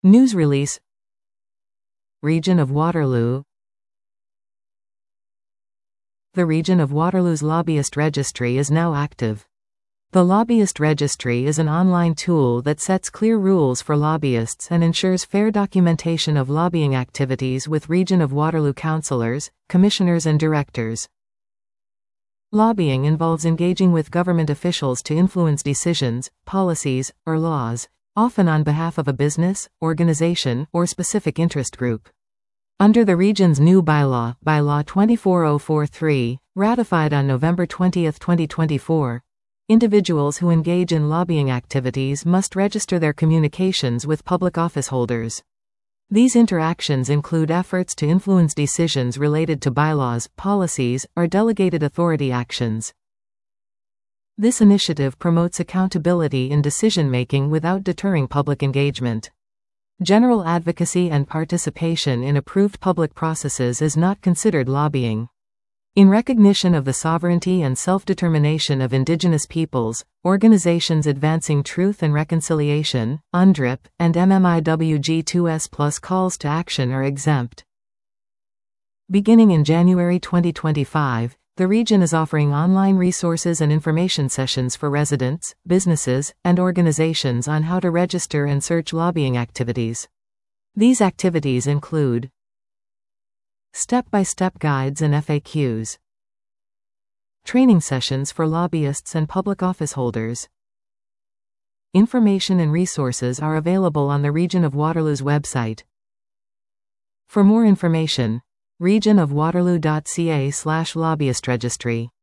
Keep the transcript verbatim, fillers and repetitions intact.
News release. Region of Waterloo. The Region of Waterloo's Lobbyist Registry is now active. The Lobbyist Registry is an online tool that sets clear rules for lobbyists and ensures fair documentation of lobbying activities with Region of Waterloo councillors, commissioners and directors. Lobbying involves engaging with government officials to influence decisions, policies, or laws, often on behalf of a business, organization, or specific interest group. Under the region's new bylaw, Bylaw twenty-four oh forty-three, ratified on November twentieth twenty twenty-four, individuals who engage in lobbying activities must register their communications with public office holders. These interactions include efforts to influence decisions related to bylaws, policies, or delegated authority actions. This initiative promotes accountability in decision-making without deterring public engagement. General advocacy and participation in approved public processes is not considered lobbying. In recognition of the sovereignty and self-determination of Indigenous peoples, organizations advancing truth and reconciliation, U N D R I P, and M M I W G two S plus calls to action are exempt. Beginning in January twenty twenty-five, the region is offering online resources and information sessions for residents, businesses, and organizations on how to register and search lobbying activities. These activities include step-by-step guides and F A Qs, training sessions for lobbyists and public office holders. Information and resources are available on the Region of Waterloo's website. For more information, region of waterloo dot c a slash lobbyist registry.